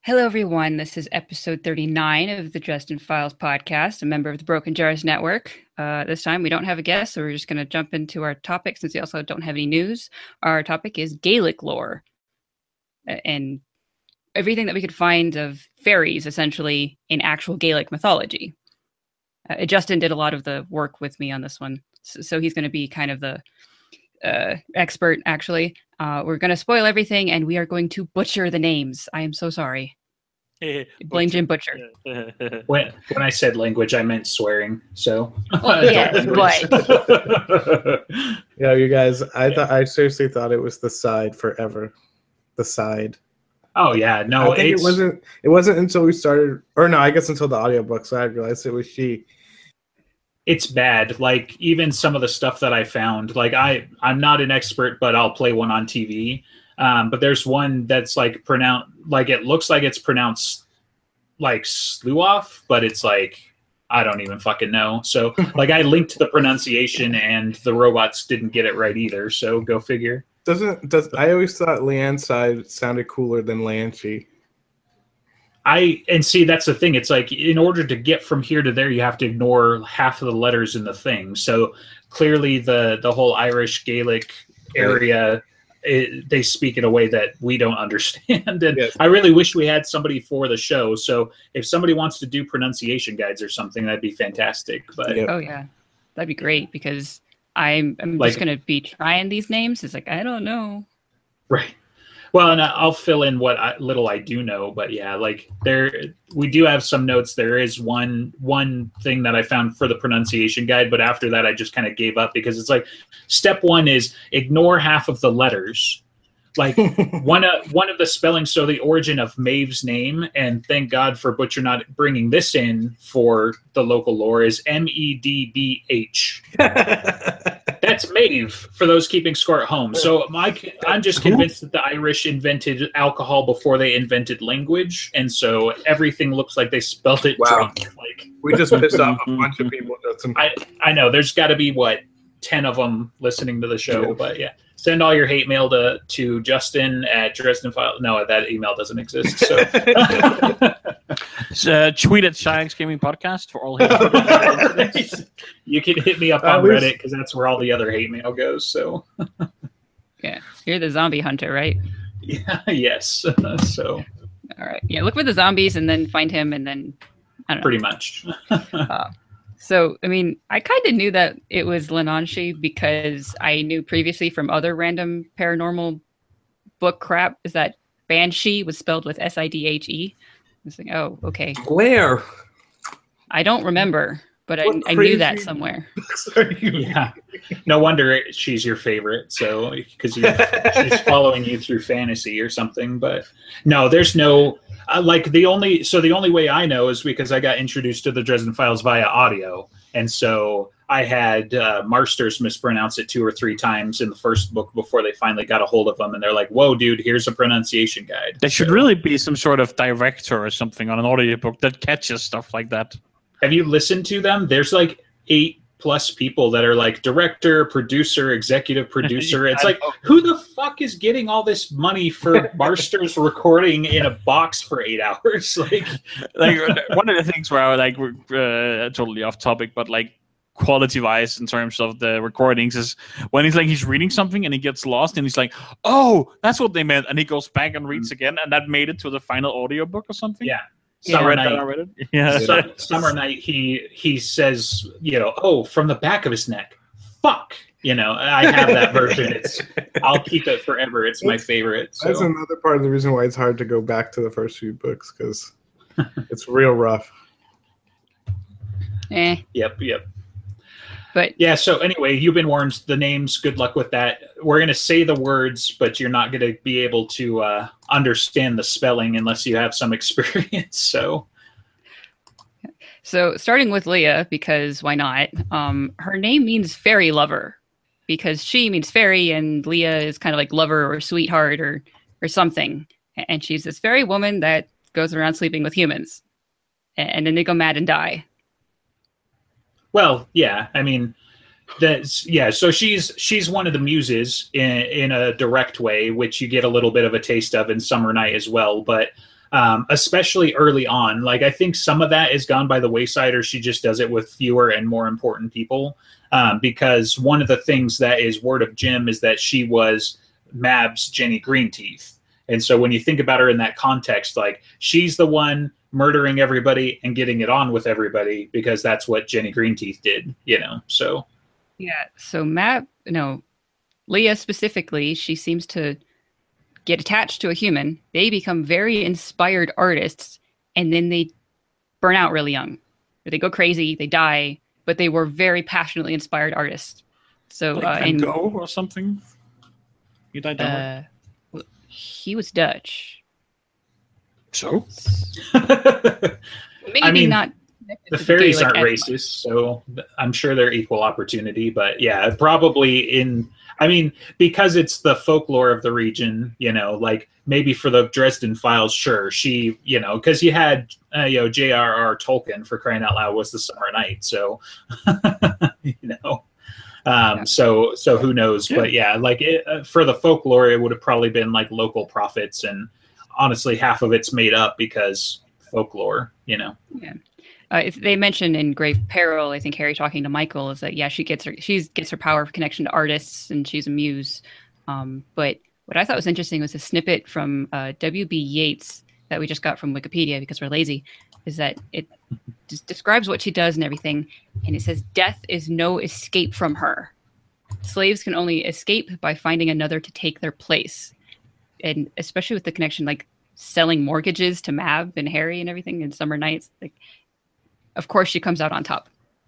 Hello, everyone. This is episode 39 of the Dresden Files podcast, a member of the Broken Jars Network. This time we don't have a guest, so we're just going to jump into our topic since we also don't have any news. Our topic is Gaelic lore and everything that we could find of fairies, essentially, in actual Gaelic mythology. Justin did a lot of the work with me on this one, so he's going to be kind of the expert, actually. We're going to spoil everything, and we are going to butcher the names. I am so sorry. Blame Jim Butcher. When I said language, I meant swearing. So, yes, but yeah, you guys, I seriously thought it was the side forever. The side. Oh yeah, no, I think it wasn't until we started, or no, I guess until the audiobook, so I realized it was she. It's bad. Like even some of the stuff that I found, like I'm not an expert, but I'll play one on TV. But there's one that's like pronounced, like it looks like it's pronounced like Sluoff, but it's like I don't even fucking know. So like I linked the pronunciation, and the robots didn't get it right either. So go figure. I always thought Leanne's side sounded cooler than Lanchi. And see, that's the thing. It's like in order to get from here to there, you have to ignore half of the letters in the thing. So clearly the whole Irish Gaelic area, they speak in a way that we don't understand. And yes. I really wish we had somebody for the show. So if somebody wants to do pronunciation guides or something, that'd be fantastic. But Oh yeah, that'd be great, because I'm just going to be trying these names. It's like, I don't know. Right. Well, and I'll fill in what little I do know, but yeah, like we do have some notes. There is one thing that I found for the pronunciation guide, but after that, I just kind of gave up, because it's like step one is ignore half of the letters. Like one of the spellings, so the origin of Maeve's name, and thank God for Butcher not bringing this in for the local lore, is Medbh. That's Maeve, for those keeping score at home. So I'm just convinced that the Irish invented alcohol before they invented language, and so everything looks like they spelled it drunk. Like we just pissed off a bunch of people. I know there's got to be 10 of them listening to the show, but yeah. Send all your hate mail to Justin at Dresden File. No, that email doesn't exist. So, tweet at Shyx Gaming Podcast for all hate. You can hit me up on Reddit, because that's where all the other hate mail goes. So, yeah, you're the zombie hunter, right? Yeah. Yes. So, all right. Yeah, look for the zombies and then find him, and then I don't know. Pretty much. So, I mean, I kind of knew that it was Lenanshi, because I knew previously from other random paranormal book crap is that Banshee was spelled with Sidhe. I was like, oh, okay. Where? I don't remember, but I knew that somewhere. Yeah. No wonder she's your favorite. So, because she's following you through fantasy or something. But no, there's no... the only way I know is because I got introduced to the Dresden Files via audio, and so I had Marsters mispronounce it 2 or 3 times in the first book before they finally got a hold of them, and they're like, "Whoa, dude, here's a pronunciation guide." There should really be some sort of director or something on an audiobook that catches stuff like that. Have you listened to them? There's like 8+ people that are like director, producer, executive producer. It's like, who the fuck is getting all this money for Marsters recording in a box for 8 hours? Like one of the things where I like, totally off topic, but like quality wise in terms of the recordings, is when he's reading something and he gets lost and he's like, oh, that's what they meant, and he goes back and reads again, and that made it to the final audiobook or something. Yeah. Summer Night. Yeah. Summer Night. He says, oh, from the back of his neck. Fuck. I have that version. I'll keep it forever. It's my favorite. So. That's another part of the reason why it's hard to go back to the first few books, because it's real rough. Yep. But yeah, so anyway, you've been warned. The names, good luck with that. We're going to say the words, but you're not going to be able to understand the spelling unless you have some experience. So starting with Leah, because why not? Her name means fairy lover, because she means fairy, and Leah is kind of like lover or sweetheart or something. And she's this fairy woman that goes around sleeping with humans, and then they go mad and die. Well, yeah, I mean, so she's one of the muses in a direct way, which you get a little bit of a taste of in Summer Night as well. But especially early on. Like, I think some of that is gone by the wayside, or she just does it with fewer and more important people. Because one of the things that is word of Jim is that she was Mab's Jenny Greenteeth. And so when you think about her in that context, like, she's the one murdering everybody and getting it on with everybody because that's what Jenny Greenteeth did, so. Yeah, so Leah specifically, she seems to get attached to a human. They become very inspired artists, and then they burn out really young. Or they go crazy, they die, but they were very passionately inspired artists. So, like Van Gogh or something? He died that way? He was Dutch. So? Maybe not. The fairies aren't racist, so I'm sure they're equal opportunity. But yeah, probably because it's the folklore of the region, like maybe for the Dresden Files, sure, she, because you had, J.R.R. Tolkien, for crying out loud, was the Summer Night. So, so who knows? Yeah. But yeah, like for the folklore, it would have probably been like local prophets, and honestly, half of it's made up because folklore, Yeah. They mentioned in Grave Peril, I think Harry talking to Michael is that she gets her power of connection to artists, and she's a muse. But what I thought was interesting was a snippet from W.B. Yeats that we just got from Wikipedia because we're lazy. Is that it just describes what she does and everything, and it says death is no escape from her. Slaves can only escape by finding another to take their place, and especially with the connection like selling mortgages to Mab and Harry and everything in Summer Nights, like. Of course, she comes out on top.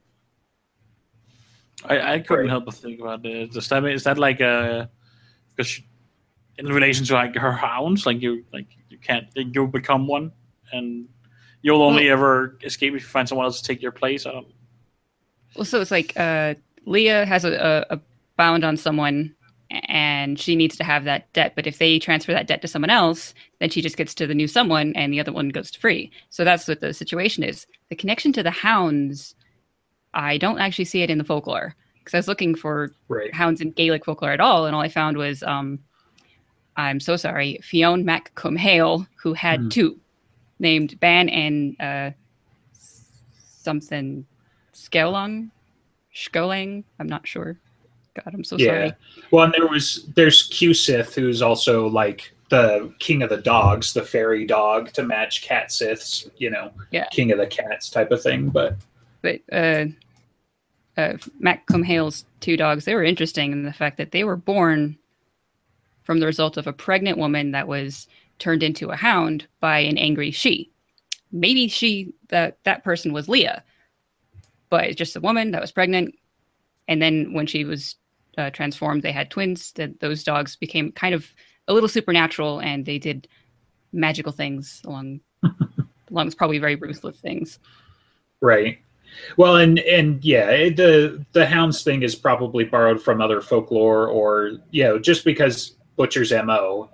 I couldn't help but think about it. Is that like because in relation to like her hounds, like you become one, and you'll only ever escape if you find someone else to take your place. I don't. Well, so it's like Leah has a bound on someone, and she needs to have that debt. But if they transfer that debt to someone else, then she just gets to the new someone, and the other one goes free. So that's what the situation is. The connection to the hounds, I don't actually see it in the folklore, because I was looking for hounds in Gaelic folklore at all, and all I found was, I'm so sorry, Fionn Mac Cumhale, who had two, named Ban and something Skelang, I'm not sure. God, I'm so sorry. Well, and there's Q-Sith, who's also like the king of the dogs, the fairy dog to match Cat Sith's, king of the cats type of thing. But Mac Cumhale's two dogs, they were interesting in the fact that they were born from the result of a pregnant woman that was turned into a hound by an angry she. Maybe that person was Leah, but it's just a woman that was pregnant. And then when she was transformed, they had twins. Those dogs became kind of a little supernatural, and they did magical things along with probably very ruthless things. Right. Well, and yeah, the hounds thing is probably borrowed from other folklore, or just because Butcher's MO,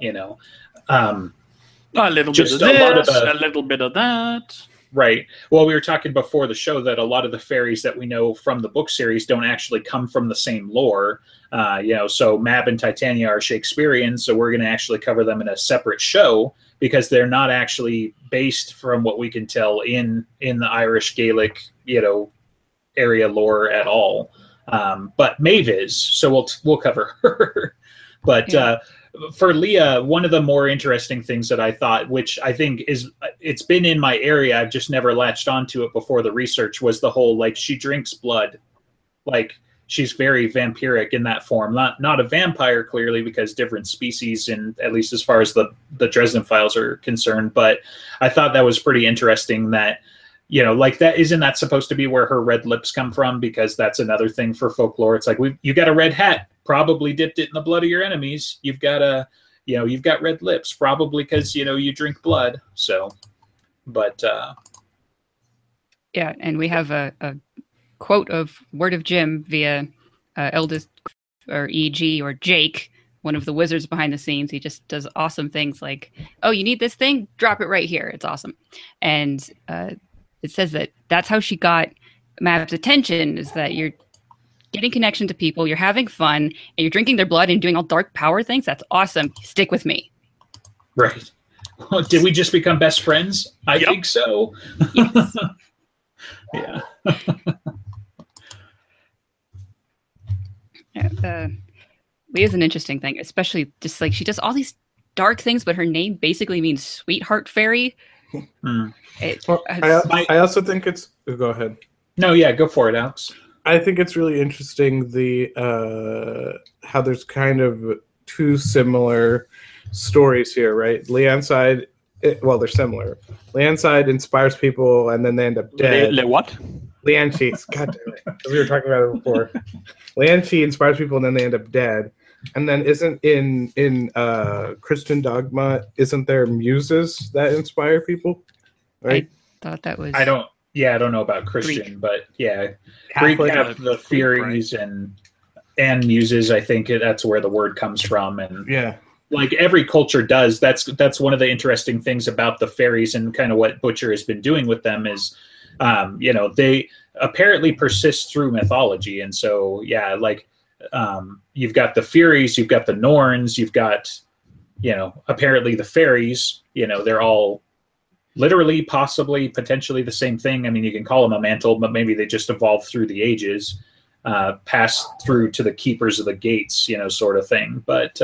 a little bit of this, a little bit of that. Right. Well, we were talking before the show that a lot of the fairies that we know from the book series don't actually come from the same lore. So Mab and Titania are Shakespearean, so we're going to actually cover them in a separate show because they're not actually based, from what we can tell, in the Irish Gaelic, area lore at all. But Maeve is, so we'll cover her. But for Leah, one of the more interesting things that I thought, which I think it's been in my area, I've just never latched onto it before the research, was the whole, like, she drinks blood. Like, she's very vampiric in that form. Not a vampire, clearly, because different species, and at least as far as the Dresden Files are concerned. But I thought that was pretty interesting that, like, that isn't that supposed to be where her red lips come from? Because that's another thing for folklore. It's like, you got a red hat, probably dipped it in the blood of your enemies. You've got you've got red lips, probably because, you drink blood. So, but yeah, and we have a quote of Word of Jim via eldest or EG or Jake, one of the wizards behind the scenes. He just does awesome things like, oh, you need this thing? Drop it right here. It's awesome. And it says that's how she got Mab's attention, is that you're getting connection to people, you're having fun, and you're drinking their blood and doing all dark power things. That's awesome. Stick with me. Right. Did we just become best friends? I Yep. think so. Yes. Yeah. Leah's an interesting thing, especially just like she does all these dark things, but her name basically means sweetheart fairy. Hmm. Well, I also think it's. Go ahead. No, yeah, go for it, Alex. I think it's really interesting how there's kind of two similar stories here, right? Leonside, well, they're similar. Leonside inspires people, and then they end up dead. What? Lianchi, God damn it, we were talking about it before. Lianchi inspires people, and then they end up dead. And then isn't in Christian dogma, isn't there muses that inspire people? Right? I thought that was. I don't know about Christian, Greek. but yeah, Catholic, Greek have the Greek, Furies and muses. I think that's where the word comes from, and yeah. like every culture does. That's one of the interesting things about the fairies and kind of what Butcher has been doing with them is, they apparently persist through mythology, and so yeah, like you've got the Furies, you've got the Norns, you've got apparently the fairies. They're all literally, possibly, potentially the same thing. I mean, you can call them a mantle, but maybe they just evolved through the ages, passed through to the keepers of the gates, sort of thing. But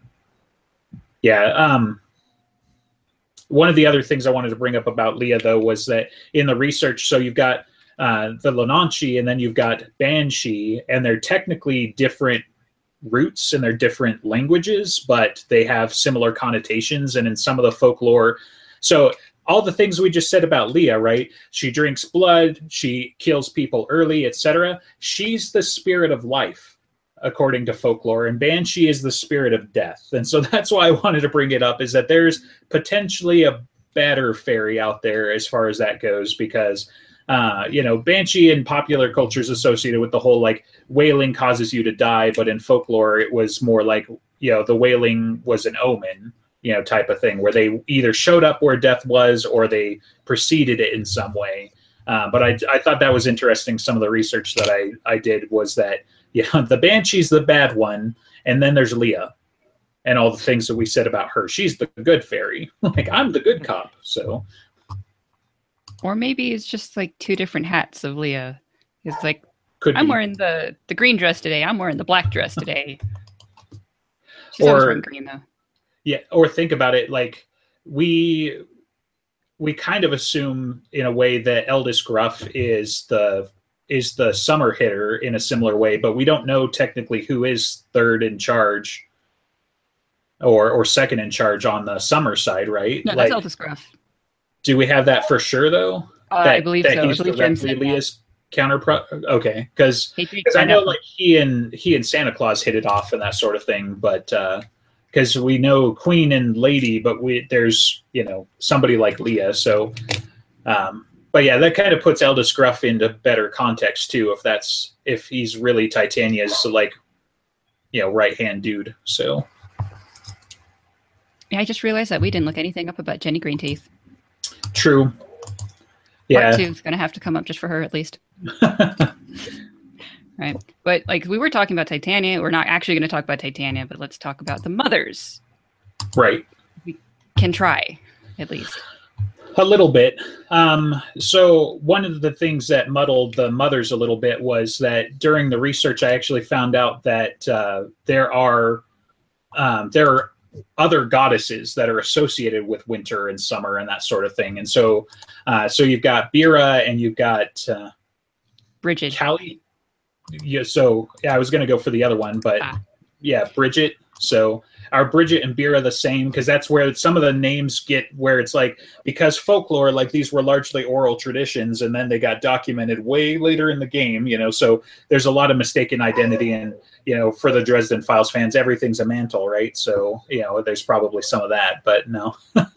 one of the other things I wanted to bring up about Leah, though, was that in the research, so you've got the Lonanchi and then you've got Banshee, and they're technically different roots and they're different languages, but they have similar connotations. And in some of the folklore, so all the things we just said about Leah, right? She drinks blood, she kills people early, etc. She's the spirit of life, according to folklore, and Banshee is the spirit of death. And so that's why I wanted to bring it up, is that there's potentially a better fairy out there as far as that goes, because Banshee in popular culture is associated with the whole like wailing causes you to die, but in folklore it was more like the wailing was an omen, type of thing, where they either showed up where death was or they preceded it in some way. But I thought that was interesting. Some of the research that I did was that the Banshee's the bad one, and then there's Leah and all the things that we said about her. She's the good fairy. Like, I'm the good cop. So, or maybe it's just like two different hats of Leah. It's like, I'm wearing the green dress today. I'm wearing the black dress today. She's always wearing green though. Yeah, or think about it, like we kind of assume in a way that Eldest Gruff is the summer hitter in a similar way, but we don't know technically who is third in charge or second in charge on the summer side, right? No, that's Eldest Gruff. Do we have that for sure though? I believe so. He's I believe directly Leah's okay, because I know like he and Santa Claus hit it off and that sort of thing, but because we know Queen and Lady, but there's somebody like Leah. So, but yeah, that kind of puts Eldest Gruff into better context too. If he's really Titania's right hand dude. So, yeah, I just realized that we didn't look anything up about Jenny Greenteeth. True. Yeah. Part 2 is going to have to come up just for her at least. Right. But like we were talking about Titania, we're not actually going to talk about Titania, but let's talk about the mothers. Right. We can try, at least. A little bit. So one of the things that muddled the mothers a little bit was that during the research, I actually found out that there are other goddesses that are associated with winter and summer and that sort of thing. And so you've got Bira and you've got Bridget. Callie. Yeah, so I was going to go for the other one, but yeah, Bridget. So are Bridget and Bira the same? Because that's where some of the names get where it's like, because folklore, like these were largely oral traditions, and then they got documented way later in the game, so there's a lot of mistaken identity, and for the Dresden Files fans, everything's a mantle, right? So there's probably some of that, but no.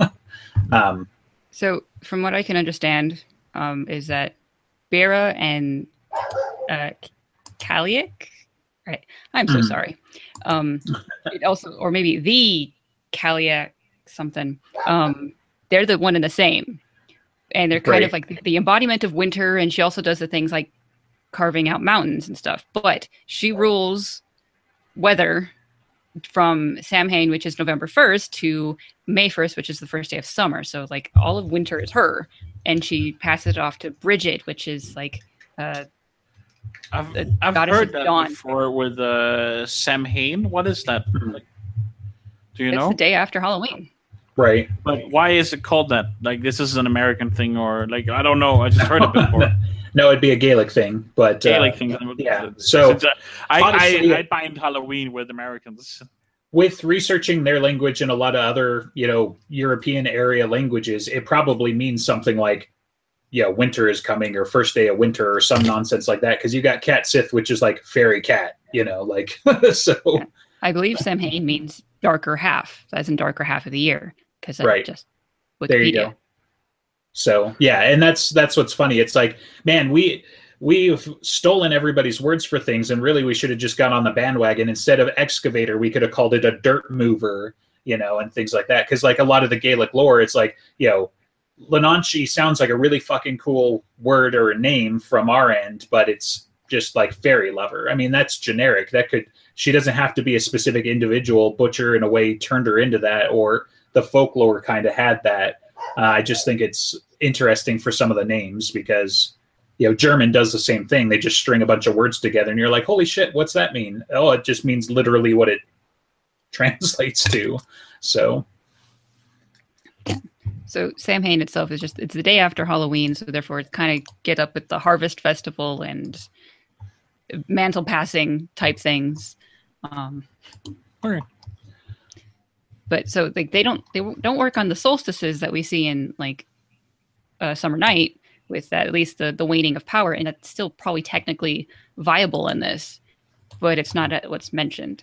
So from what I also is that Bira and Kaliak, right? I'm so sorry. It also, or maybe the Kaliak something. They're the one and the same, and they're kind of like the embodiment of winter. And she also does the things like carving out mountains and stuff. But she rules weather from Samhain, which is November 1st, to May 1st, which is the first day of summer. So like all of winter is her, and she passes it off to Bridget, which is like I've goddess heard of that dawn. before with Samhain. What is that? Like, do you It's know? the day after Halloween. Right. But why is it called that? Like, this is an American thing, or like, I don't know. I just heard it before. No, it'd be a Gaelic thing, but Gaelic thing. yeah. So Since, I honestly, bind Halloween with Americans. with researching their language and a lot of other, European area languages, it probably means something like, winter is coming, or first day of winter, or some nonsense like that. Because you got Cat Sith, which is like fairy cat, like so. I believe Samhain means darker half, as in darker half of the year, because Right. just There you Wikipedia. go. So yeah, and that's what's funny. It's like, man, we've stolen everybody's words for things, and really we should have just got on the bandwagon. Instead of excavator, we could have called it a dirt mover, and things like that. Because like a lot of the Gaelic lore, it's like, Lenanchi sounds like a really fucking cool word or a name from our end, but it's just like fairy lover. I mean, that's generic. She doesn't have to be a specific individual. Butcher in a way turned her into that, or the folklore kind of had that. I just think it's interesting for some of the names because, German does the same thing. They just string a bunch of words together and you're like, holy shit, what's that mean? Oh, it just means literally what it translates to. So Samhain itself is it's the day after Halloween, so therefore it's kind of get up with the harvest festival and mantle passing type things. Okay. But so like they don't work on the solstices that we see in like Summer Night with that, at least the waning of power, and that's still probably technically viable in this, but it's not what's mentioned.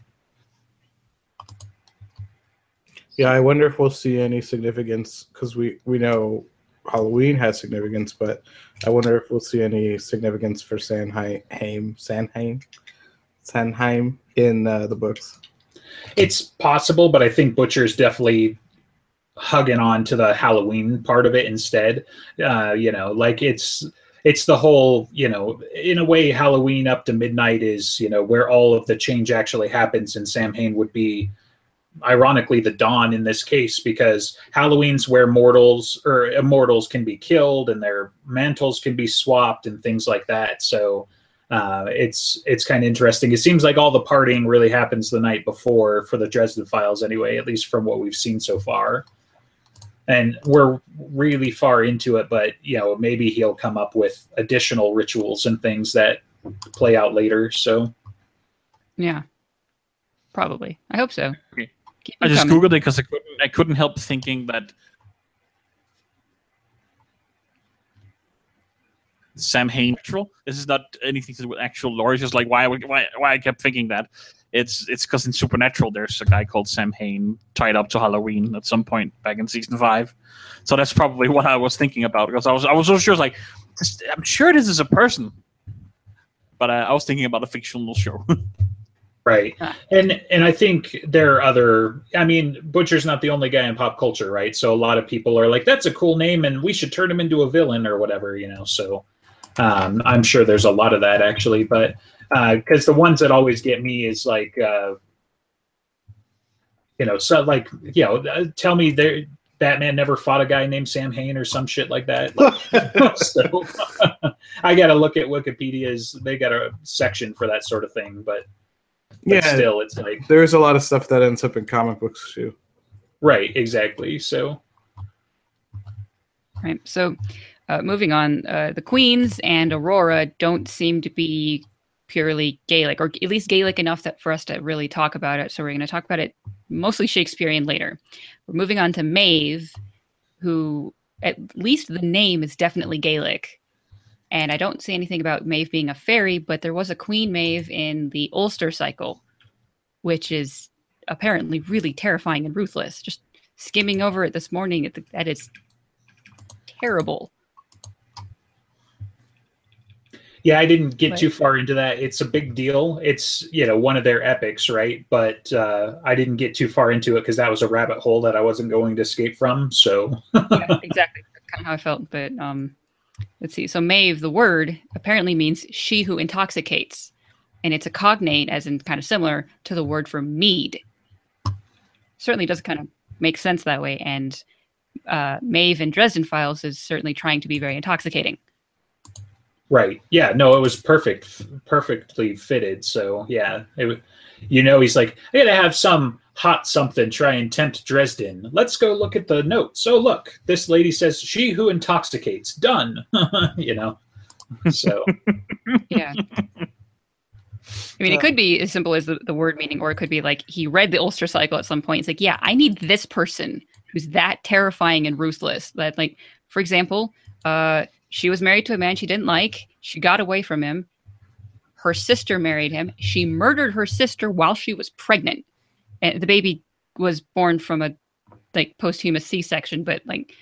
Yeah, I wonder if we'll see any significance, because we know Halloween has significance, but I wonder if we'll see any significance for Sanheim in the books. it's possible, but I think Butcher's definitely hugging on to the Halloween part of it instead. Like it's the whole, in a way, Halloween up to midnight is, where all of the change actually happens, and Samhain would be ironically the dawn in this case, because Halloween's where mortals or immortals can be killed and their mantles can be swapped and things like that. So it's kind of interesting. It seems like all the partying really happens the night before for the Dresden Files anyway, at least from what we've seen so far. And we're really far into it, but maybe he'll come up with additional rituals and things that play out later. So Yeah, probably. I hope so. Okay. Keep I them just coming. googled it because I couldn't help thinking that Samhain ritual. This is not anything to do with actual lore. It's just like why I kept thinking that. It's because in Supernatural there's a guy called Samhain tied up to Halloween at some point back in season 5. So that's probably what I was thinking about, because I was so sure, like, I'm sure this is a person, but I was thinking about a fictional show. right. And I think there are other, Butcher's not the only guy in pop culture, right? So a lot of people are like, that's a cool name and we should turn him into a villain or whatever, so I'm sure there's a lot of that actually, but because the ones that always get me is like, tell me Batman never fought a guy named Sam Hain or some shit like that. Like, so I got to look at Wikipedia's, they got a section for that sort of thing, but still it's like. There's a lot of stuff that ends up in comic books too. Right, exactly. So. Right. So moving on, the Queens and Aurora don't seem to be purely Gaelic, or at least Gaelic enough that for us to really talk about it. So we're going to talk about it mostly Shakespearean later. We're moving on to Maeve, who at least the name is definitely Gaelic. And I don't see anything about Maeve being a fairy, but there was a Queen Maeve in the Ulster cycle, which is apparently really terrifying and ruthless. Just skimming over it this morning, that is terrible. Yeah, I didn't get too far into that. It's a big deal. It's, one of their epics, right? But I didn't get too far into it because that was a rabbit hole that I wasn't going to escape from. So Yeah, exactly. That's kind of how I felt. But let's see. So Maeve, the word, apparently means she who intoxicates. And it's a cognate, as in kind of similar to the word for mead. certainly does kind of make sense that way. And Maeve in Dresden Files is certainly trying to be very intoxicating. Right. Yeah. No, it was perfectly fitted. So yeah, he's like, I gotta have some hot something, try and tempt Dresden. Let's go look at the notes. Oh, look, this lady says, she who intoxicates, done. So. Yeah. I mean, it could be as simple as the word meaning, or it could be like he read the Ulster cycle at some point. It's like, yeah, I need this person who's that terrifying and ruthless. That, like, for example, she was married to a man she didn't like. She got away from him. Her sister married him. She murdered her sister while she was pregnant. And the baby was born from a posthumous C-section, but I don't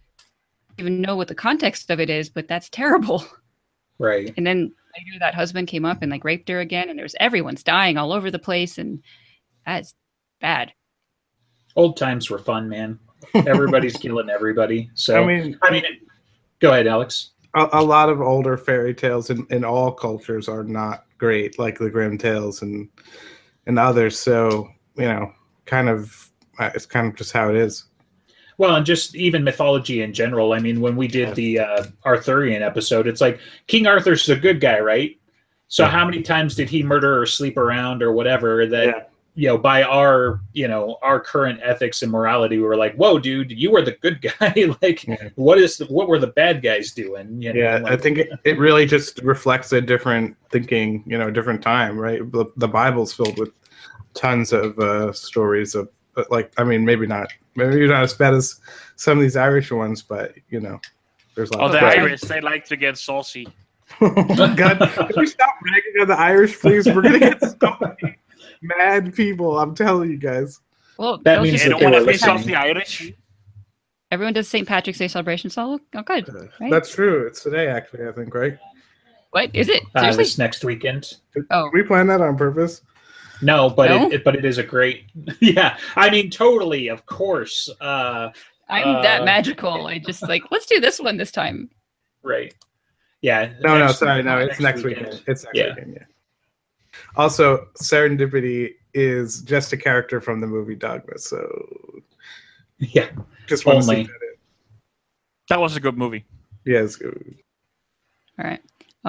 even know what the context of it is, but that's terrible. Right. And then later that husband came up and raped her again, and everyone's dying all over the place, and that's bad. Old times were fun, man. Everybody's killing everybody. So I mean, go ahead, Alex. A lot of older fairy tales in all cultures are not great, like the Grimm tales and others. So kind of it's kind of just how it is. Well, and just even mythology in general. I mean, when we did the Arthurian episode, it's like King Arthur's a good guy, right? So how many times did he murder or sleep around or whatever that, by our current ethics and morality, we were like, whoa, dude, you were the good guy. What were the bad guys doing? I think it really just reflects a different thinking, different time, right? The Bible's filled with tons of stories of, maybe not as bad as some of these Irish ones, but there's a lot. Oh, the Irish, they like to get saucy. Oh my God, can you stop ragging on the Irish, please? We're gonna get so many mad people. I'm telling you guys. Well, that means they don't want to piss off the Irish. Everyone does St. Patrick's Day celebration, so good. Right? That's true. It's today, actually. I think, right? What is it? This next weekend. Did we plan that on purpose? No, but it is a great. Yeah, I mean, totally, of course. I'm that magical. I just let's do this one this time. Right. Yeah. No, it's next weekend. It's next weekend. Yeah. Also, Serendipity is just a character from the movie Dogma. So yeah, just want to see that. That was a good movie. Yeah, it's good. All right.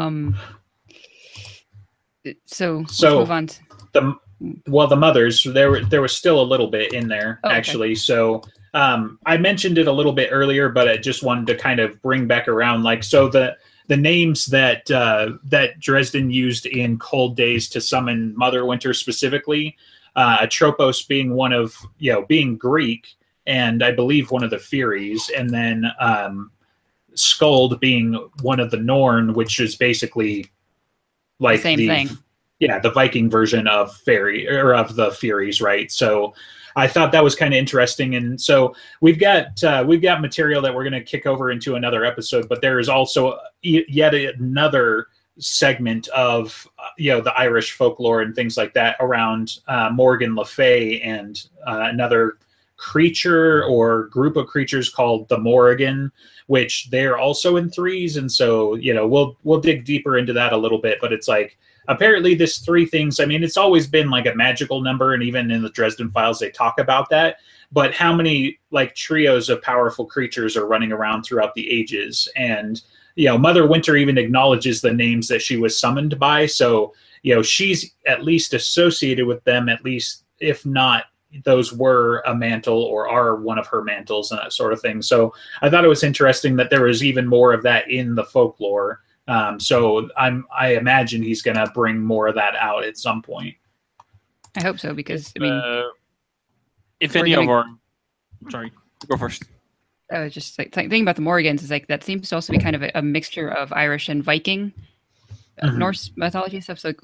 So let's move on. The mothers, there was still a little bit in there, actually. Okay. So I mentioned it a little bit earlier, but I just wanted to kind of bring back around. So the names that Dresden used in Cold Days to summon Mother Winter specifically, Atropos being one of, being Greek, and I believe one of the Furies, and then Skuld being one of the Norn, which is basically like the same thing. Yeah, the Viking version of fairy or of the Furies, right? So I thought that was kind of interesting, and so we've got material that we're going to kick over into another episode. But there is also yet another segment of the Irish folklore and things like that around Morgan Le Fay and another creature or group of creatures called the Morrigan, which they're also in threes, and so we'll dig deeper into that a little bit. But it's apparently this three things, I mean, it's always been a magical number, and even in the Dresden Files they talk about that, but how many trios of powerful creatures are running around throughout the ages? And Mother Winter even acknowledges the names that she was summoned by, so she's at least associated with them, at least if not those were a mantle or are one of her mantles and that sort of thing. So I thought it was interesting that there was even more of that in the folklore. So I imagine he's going to bring more of that out at some point. I hope so, because I mean, if any of our, sorry, go first. I was just thinking about the Morgans is that seems to also be kind of a mixture of Irish and Viking, Norse mythology stuff. So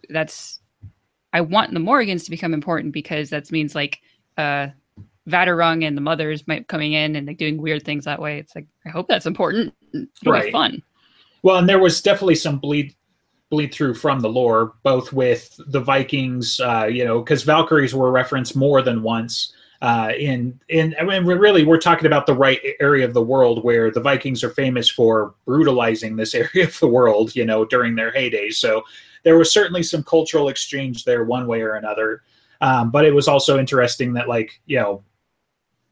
I want the Morgans to become important, because that means Vadarung and the mothers might coming in and doing weird things that way. It's I hope that's important. It's really fun. Well, and there was definitely some bleed through from the lore, both with the Vikings, because Valkyries were referenced more than once. I mean, we're talking about the right area of the world where the Vikings are famous for brutalizing this area of the world, during their heydays. So there was certainly some cultural exchange there one way or another. But it was also interesting that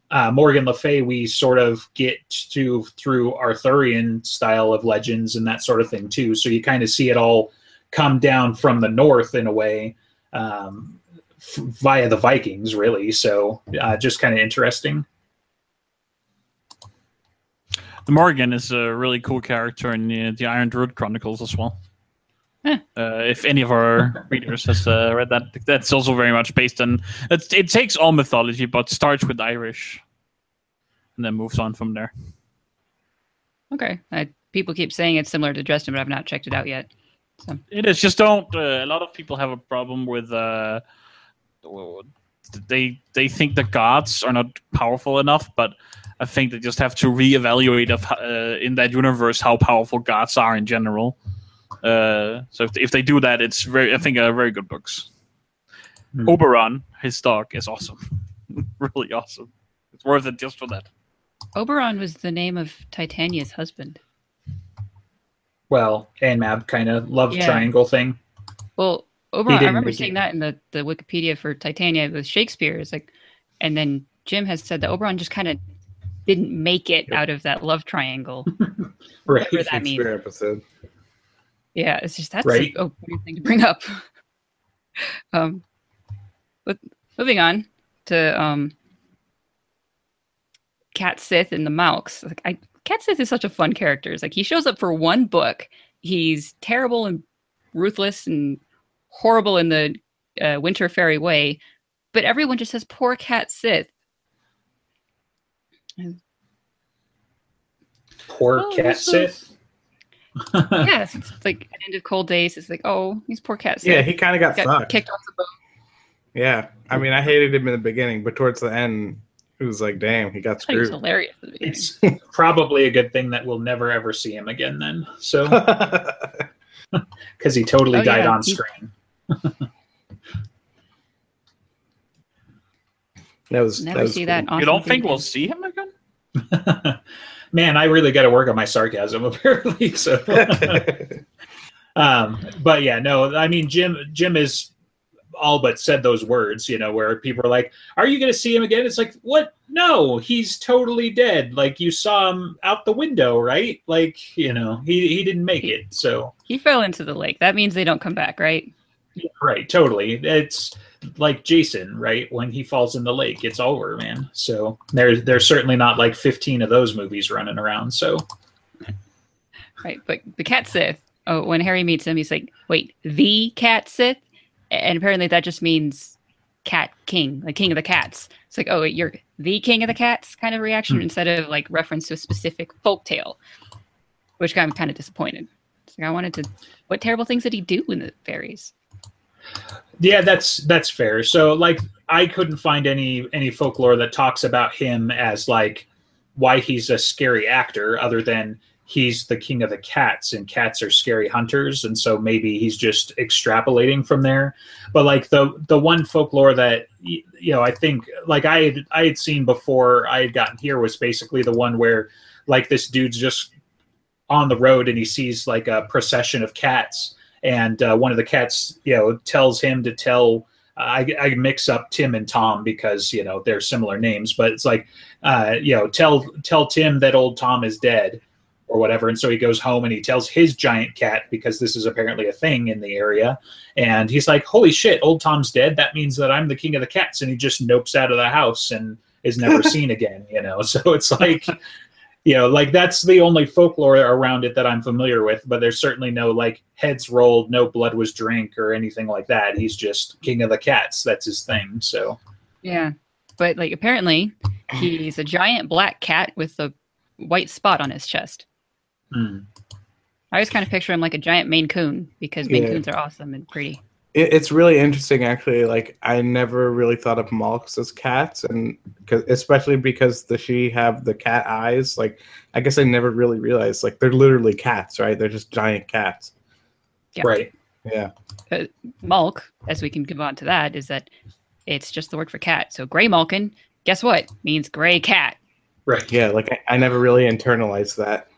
Morgan Le Fay, we sort of get to through Arthurian style of legends and that sort of thing too. So you kind of see it all come down from the north in a way, via the Vikings, really. So just kind of interesting. The Morgan is a really cool character in the Iron Druid Chronicles as well. If any of our readers has read that, that's also very much based on. It takes all mythology, but starts with Irish, and then moves on from there. Okay, people keep saying it's similar to Dresden, but I've not checked it out yet. So. It is. Just don't. A lot of people have a problem with. They think the gods are not powerful enough, but I think they just have to reevaluate in that universe how powerful gods are in general. So if they do that, it's I think very good books. Oberon, his dog, is awesome. Really awesome. It's worth it just for that. Oberon was the name of Titania's husband. Well, ANMAB kind of love triangle thing. Well, Oberon, I remember seeing that in the Wikipedia for Titania with Shakespeare. It's like, and then Jim has said that Oberon just kind of didn't make it out of that love triangle. Right. Whatever that means. Episode. Yeah, it's just that's right. a weird thing to bring up. But moving on to Cat Sith and the Malks. Cat Sith is such a fun character. It's like he shows up for one book. He's terrible and ruthless and horrible in the Winter Fairy way, but everyone just says poor Cat Sith. Poor Cat Sith. Yes, it's like at the end of Cold Days. It's like, oh, he's poor Cat Sith. Yeah, he kind of got fucked. Kicked off the boat. Yeah, I mean, I hated him in the beginning, but towards the end, it was like, damn, he got screwed. It was hilarious at the beginning. It's probably a good thing that we'll never ever see him again then. So, because he totally died on screen. Never see cool. that. Awesome you don't think we'll see him again? Man, I really got to work on my sarcasm apparently. So, but yeah, no, I mean, Jim is all but said those words, where people are like, are you going to see him again? It's like, what? No, he's totally dead. Like, you saw him out the window, right? Like, he didn't make it. So he fell into the lake. That means they don't come back, right? Yeah, right. Totally. It's like Jason, right? When he falls in the lake, it's over, man. So there's certainly not like 15 of those movies running around. So, right. But the Cat Sith, when Harry meets him, he's like, wait, the Cat Sith? And apparently that just means Cat King, like King of the Cats. It's like, oh, you're the King of the Cats kind of reaction instead of like reference to a specific folktale, which I'm kind of disappointed. It's like, what terrible things did he do in the fairies? Yeah, that's fair. So like, I couldn't find any folklore that talks about him as like why he's a scary actor other than he's the king of the cats and cats are scary hunters. And so maybe he's just extrapolating from there. But like the one folklore that, I think like I had seen before I had gotten here was basically the one where like this dude's just on the road and he sees like a procession of cats. And one of the cats, tells him to tell. I mix up Tim and Tom because they're similar names, but it's like, tell Tim that old Tom is dead, or whatever. And so he goes home and he tells his giant cat because this is apparently a thing in the area. And he's like, "Holy shit, old Tom's dead. That means that I'm the king of the cats." And he just nopes out of the house and is never seen again. So it's like. Like that's the only folklore around it that I'm familiar with, but there's certainly no like heads rolled, no blood was drank or anything like that. He's just king of the cats. That's his thing. So, yeah. But like apparently he's a giant black cat with a white spot on his chest. I always kind of picture him like a giant Maine Coon because Maine Coons are awesome and pretty. It's really interesting, actually. Like, I never really thought of Malks as cats, and especially because she have the cat eyes. Like, I guess I never really realized, like, they're literally cats, right? They're just giant cats. Yeah. Right. Yeah. Malk, as we can give on to that, is that it's just the word for cat. So Grey Malkin, guess what? Means gray cat. Right. Yeah, like, I never really internalized that.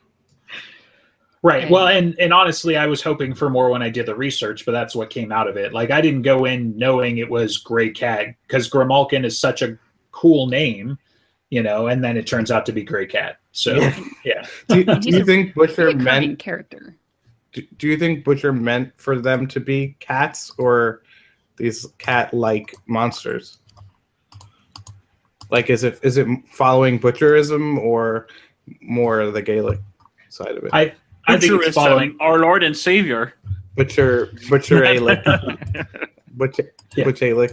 Right. Well, and honestly, I was hoping for more when I did the research, but that's what came out of it. Like, I didn't go in knowing it was Gray Cat because Grimalkin is such a cool name and then it turns out to be Gray Cat. So yeah. Do And he's you a think Butcher Pretty cunning meant? character. Do you think Butcher meant for them to be cats or these cat-like monsters? Like, is it following Butcherism or more the Gaelic side of it? I think Butcher it's is following. our Lord and Savior. Butcher Ailic. Butcher Yeah. Ailic.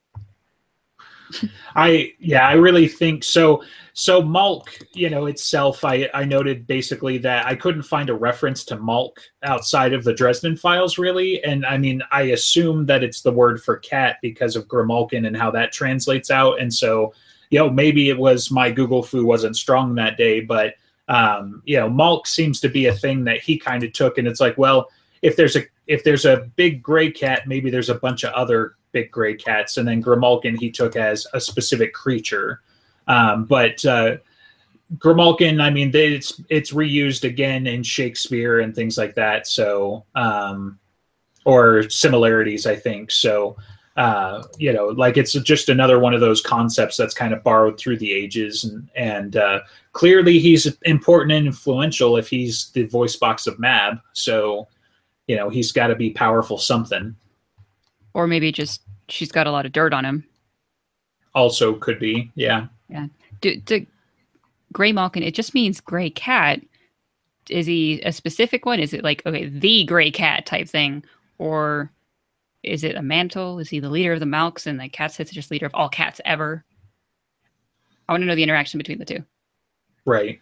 I really think so. So Malk, itself, I noted basically that I couldn't find a reference to Malk outside of the Dresden Files, really. And I mean, I assume that it's the word for cat because of Grimalkin and how that translates out. And so, maybe it was my Google foo wasn't strong that day, but Malk seems to be a thing that he kind of took, and it's like, well, if there's a big gray cat, maybe there's a bunch of other big gray cats, and then Grimalkin he took as a specific creature. But Grimalkin, I mean, it's reused again in Shakespeare and things like that. So, or similarities, I think. So, like it's just another one of those concepts that's kind of borrowed through the ages, and clearly he's important and influential if he's the voice box of Mab. So, he's got to be powerful something. Or maybe just she's got a lot of dirt on him. Also could be, yeah. Yeah. To Gray Malkin, it just means gray cat. Is he a specific one? Is it like, okay, the gray cat type thing? Or is it a mantle? Is he the leader of the Malks and the Cat Sith is just leader of all cats ever? I want to know the interaction between the two. Right.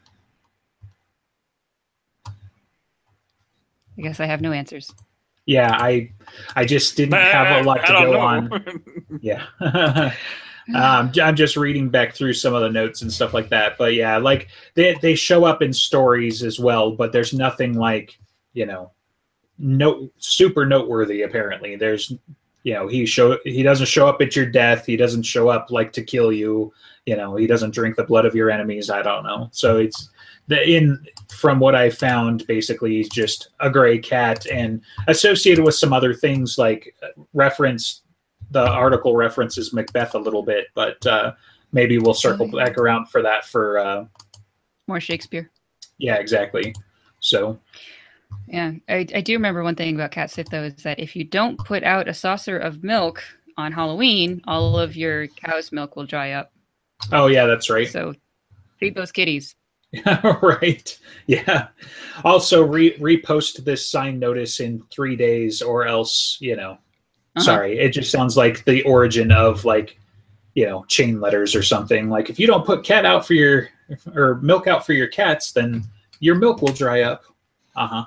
I guess I have no answers. Yeah, I just didn't have a lot to go on. Yeah. I'm just reading back through some of the notes and stuff like that. But yeah, like they show up in stories as well, but there's nothing like, super noteworthy apparently. There's he doesn't show up at your death. He doesn't show up like to kill you. He doesn't drink the blood of your enemies. I don't know. So it's from what I found, basically he's just a gray cat and associated with some other things like the article references Macbeth a little bit, but maybe we'll circle back around for that for more Shakespeare. Yeah, exactly. So yeah, I do remember one thing about Cat Sith though is that if you don't put out a saucer of milk on Halloween, all of your cow's milk will dry up. Oh yeah, that's right. So feed those kitties. Right. Yeah. Also repost this sign notice in 3 days or else, sorry, it just sounds like the origin of like, chain letters or something. Like if you don't put milk out for your cats, then your milk will dry up. Uh-huh.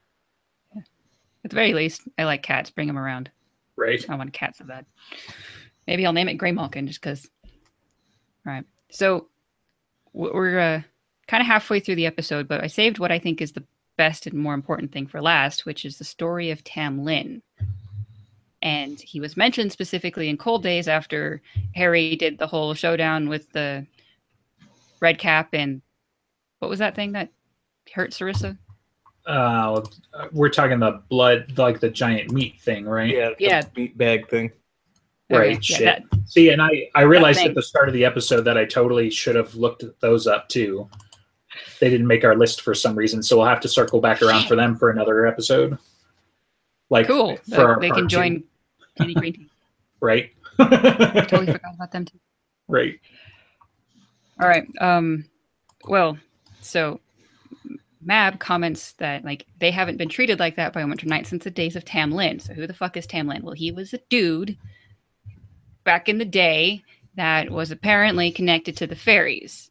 At the very least, I like cats. Bring them around. Right. I want a cat so bad. Maybe I'll name it Gray Malkin just because. All right. So we're kind of halfway through the episode, but I saved what I think is the best and more important thing for last, which is the story of Tam Lin. And he was mentioned specifically in Cold Days after Harry did the whole showdown with the Red Cap and what was that thing that hurt Sarissa? We're talking the blood, like the giant meat thing, right? Yeah. Meat bag thing. Right. Okay, shit. See, and I realized at the start of the episode that I totally should have looked those up too. They didn't make our list for some reason, so we'll have to circle back around for them for another episode. Like, cool. They can join Kenny Green Tea. Right. Totally forgot about them too. Right. All right. Well, so Mab comments that like they haven't been treated like that by Winter Knight since the days of Tam Lin. So who the fuck is Tam Lin? Well, he was a dude back in the day that was apparently connected to the fairies.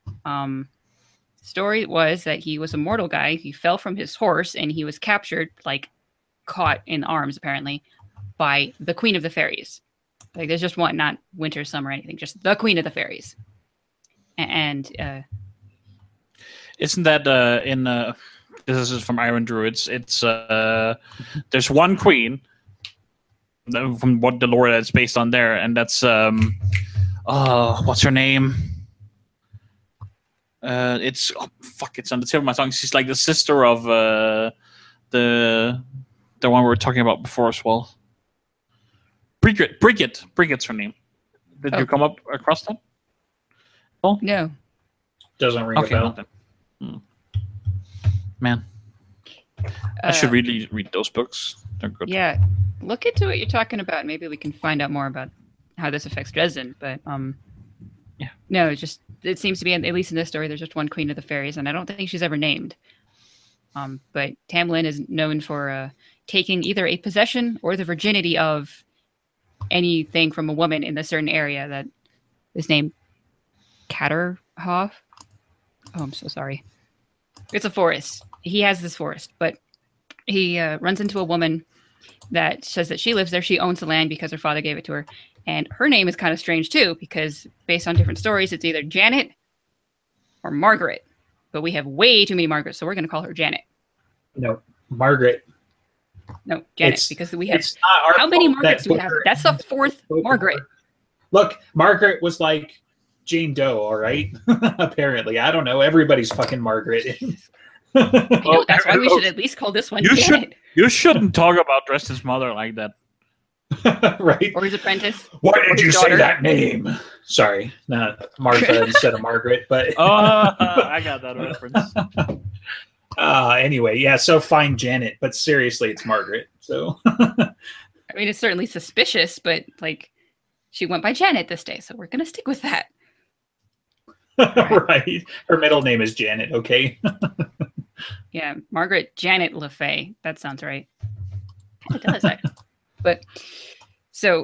Story was that he was a mortal guy. He fell from his horse and he was captured, like caught in arms apparently, by the Queen of the Fairies. Like there's just one, not winter, summer, anything, just the Queen of the Fairies. And isn't that in this is from Iron Druids? It's there's one queen from what the lore that's based on there, and that's what's her name? It's it's on the tip of my tongue. She's like the sister of the one we were talking about before as well. Brigitte's her name. Did you come up across that? No. Doesn't ring a Okay, bell. not then. Man, I should really read those books. They're good. Yeah, look into what you're talking about. Maybe we can find out more about how this affects Dresden. But Yeah. no, it seems to be, at least in this story, there's just one Queen of the Fairies, and I don't think she's ever named. But Tamlin is known for taking either a possession or the virginity of anything from a woman in a certain area that is named Katterhof. Oh, I'm so sorry. It's a forest. He has this forest, but he runs into a woman that says that she lives there. She owns the land because her father gave it to her. And her name is kind of strange too, because based on different stories, it's either Janet or Margaret. But we have way too many Margarets, so we're going to call her Janet. No, Margaret. No, Janet, because we have... It's not our How many fault Margarets that do we have? Booker- That's the fourth Margaret. Look, Margaret was like Jane Doe, all right? Apparently. I don't know. Everybody's fucking Margaret. I know, that's why we should at least call this one Janet. You shouldn't talk about Dresden's mother like that. Right? Or his apprentice. Why Or did his you daughter. say that name? Sorry, not Martha instead of Margaret, but I got that reference. anyway, yeah, so fine Janet, but seriously, it's Margaret. So I mean, it's certainly suspicious, but like, she went by Janet this day, so we're going to stick with that. right. Her middle name is Janet, okay? Yeah, Margaret Janet LeFay. That sounds right. It does, actually. But so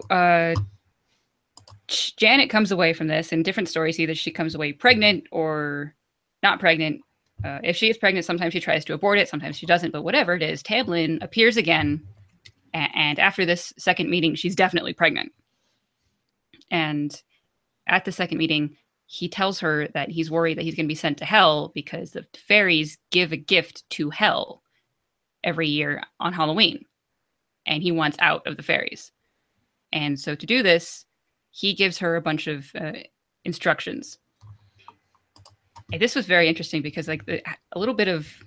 Janet comes away from this in different stories. Either she comes away pregnant or not pregnant. If she is pregnant, sometimes she tries to abort it. Sometimes she doesn't. But whatever it is, Tamlin appears again. And after this second meeting, she's definitely pregnant. And at the second meeting, he tells her that he's worried that he's going to be sent to hell because the fairies give a gift to hell every year on Halloween. And he wants out of the fairies. And so to do this, he gives her a bunch of instructions. And this was very interesting because like a little bit of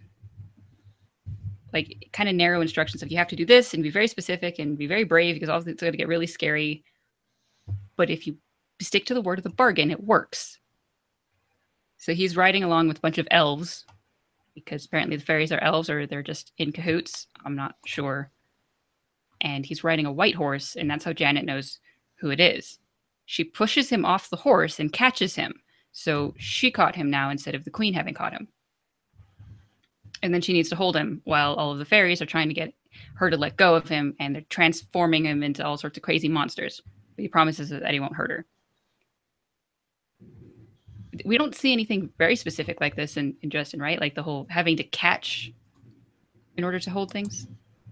like kind of narrow instructions of you have to do this and be very specific and be very brave because obviously it's going to get really scary. But if you stick to the word of the bargain, it works. So he's riding along with a bunch of elves because apparently the fairies are elves or they're just in cahoots. I'm not sure. And he's riding a white horse, and that's how Janet knows who it is. She pushes him off the horse and catches him. So she caught him now instead of the queen having caught him. And then she needs to hold him while all of the fairies are trying to get her to let go of him, and they're transforming him into all sorts of crazy monsters. But he promises that he won't hurt her. We don't see anything very specific like this in Dresden, right? Like the whole having to catch in order to hold things.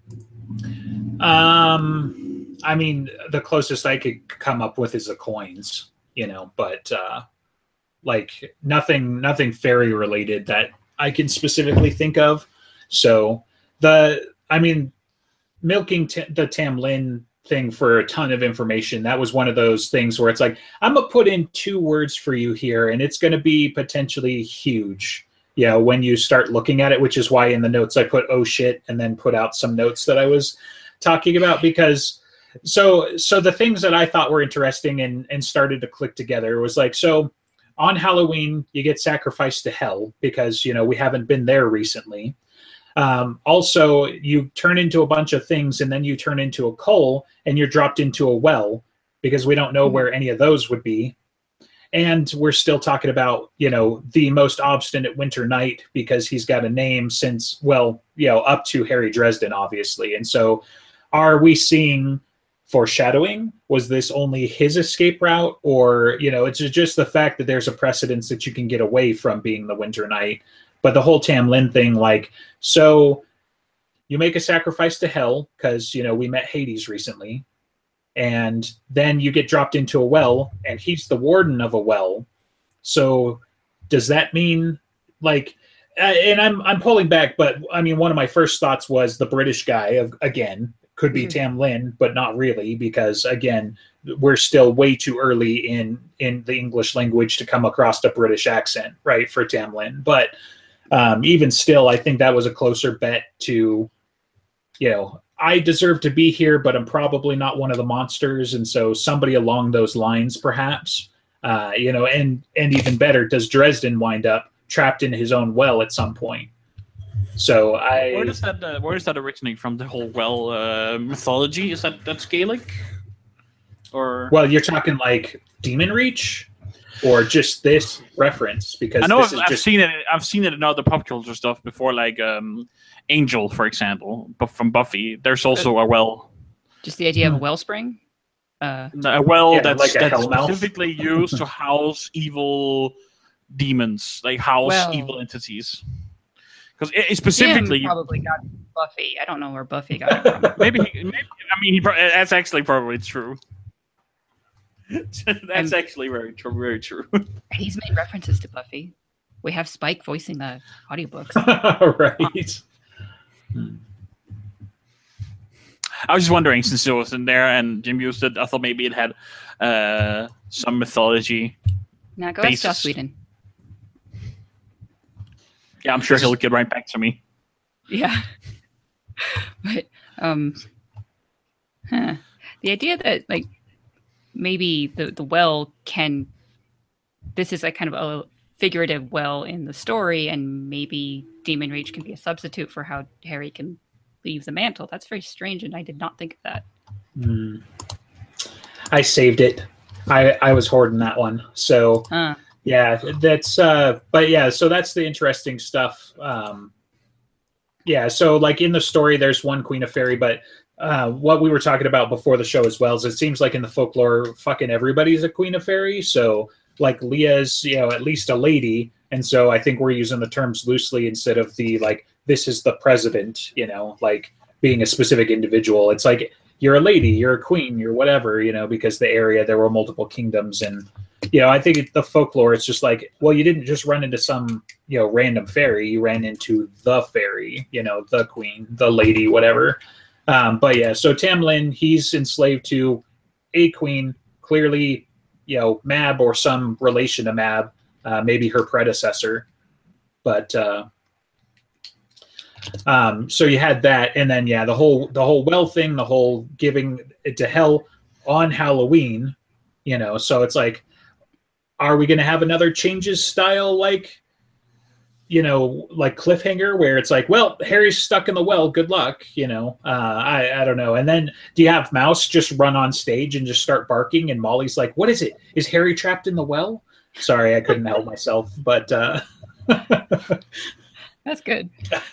I mean, the closest I could come up with is the coins, but like nothing fairy related that I can specifically think of. So milking the Tamlin thing for a ton of information, that was one of those things where it's like, I'm gonna put in 2 words for you here and it's going to be potentially huge when you start looking at it, which is why in the notes I put oh shit and then put out some notes that I was talking about, because so the things that I thought were interesting and started to click together was like, so on Halloween you get sacrificed to hell because we haven't been there recently. Also, you turn into a bunch of things and then you turn into a coal and you're dropped into a well because we don't know where any of those would be. And we're still talking about, the most obstinate winter knight because he's got a name since, up to Harry Dresden, obviously. And so are we seeing foreshadowing? Was this only his escape route? Or, it's just the fact that there's a precedence that you can get away from being the winter knight. But the whole Tamlin thing, like, so you make a sacrifice to hell because, we met Hades recently. And then you get dropped into a well and he's the warden of a well. So does that mean like, and I'm pulling back, but I mean, one of my first thoughts was the British guy again, could be Tamlin, but not really, because again, we're still way too early in the English language to come across a British accent, right, for Tamlin. But even still, I think that was a closer bet to, I deserve to be here, but I'm probably not one of the monsters. And so somebody along those lines, perhaps. And even better, does Dresden wind up trapped in his own well at some point? So where does that originate from? The whole well mythology, is that's Gaelic, or well, you're talking like Demon Reach, or just this reference? Because I know I've seen it. I've seen it in other pop culture stuff before, like Angel, for example, but from Buffy. There's also a well. Just the idea of a wellspring. A well that's like a hellmouth. specifically used to house evil demons, like evil entities. Because it specifically Jim probably got Buffy. I don't know where Buffy got it from. That's actually probably true. That's actually very true. Very true. He's made references to Buffy. We have Spike voicing the audiobooks. Right. I was just wondering, since it was in there and Jim used it, I thought maybe it had some mythology. Now go ask Joss Whedon. Yeah, I'm sure he'll get right back to me. Yeah. But the idea that like maybe the well can, this is a kind of a figurative well in the story, and maybe Demon Reach can be a substitute for how Harry can leave the mantle. That's very strange, and I did not think of that. I saved it. I was hoarding that one. So yeah, that's but yeah, so that's the interesting stuff. Yeah, so like in the story there's one Queen of Fairy, but what we were talking about before the show as well is it seems like in the folklore fucking everybody's a Queen of Fairy. So like Leah's, at least a lady, and so I think we're using the terms loosely instead of the like this is the president, like being a specific individual. It's like you're a lady, you're a queen, you're whatever, because the area, there were multiple kingdoms. And, I think the folklore, it's just like, well, you didn't just run into some, random fairy. You ran into the fairy, the queen, the lady, whatever. But yeah, so Tamlin, he's enslaved to a queen, clearly, Mab or some relation to Mab, maybe her predecessor. But so you had that, and then the whole well thing, the whole giving it to hell on Halloween, so it's like, are we going to have another Changes style like cliffhanger where it's like, well, Harry's stuck in the well, good luck, I don't know. And then do you have Mouse just run on stage and just start barking, and Molly's like, what is it, is Harry trapped in the well? Sorry, I couldn't help myself, but that's good.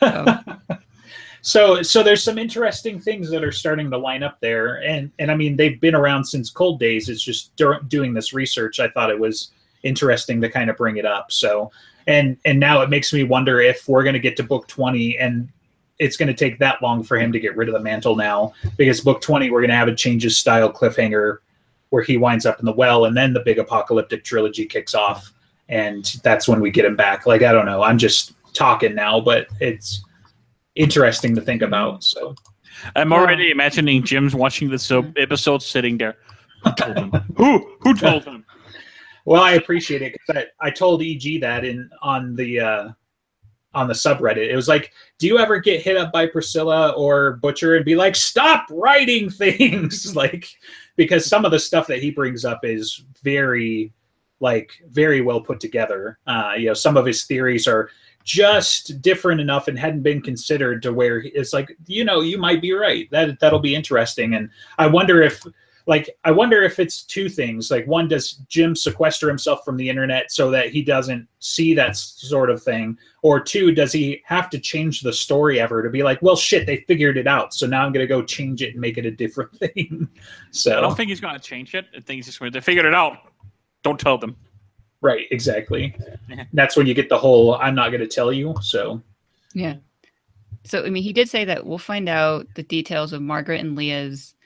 So there's some interesting things that are starting to line up there, and I mean they've been around since Cold Days. It's just doing this research, I thought it was interesting to kind of bring it up. So and now it makes me wonder if we're going to get to book 20 and it's going to take that long for him to get rid of the mantle now, because book 20 we're going to have a Changes style cliffhanger where he winds up in the well, and then the big apocalyptic trilogy kicks off, and that's when we get him back. Like, I don't know, I'm just talking now, but it's interesting to think about. So I'm already imagining Jim's watching this episode sitting there. Who told him? Who told him? Well, I appreciate it, because I told EG that on the subreddit. It was like, do you ever get hit up by Priscilla or Butcher and be like, stop writing things? Like, because some of the stuff that he brings up is very well put together. Some of his theories are just different enough and hadn't been considered to where it's like, you might be right. That'll be interesting. And I wonder if it's two things. Like, one, does Jim sequester himself from the internet so that he doesn't see that sort of thing? Or two, does he have to change the story ever to be like, well, shit, they figured it out, so now I'm going to go change it and make it a different thing? So I don't think he's going to change it. I think he's just going to, they figured it out. Don't tell them. Right, exactly. That's when you get the whole, I'm not going to tell you. So yeah. So, I mean, he did say that we'll find out the details of Margaret and Leah's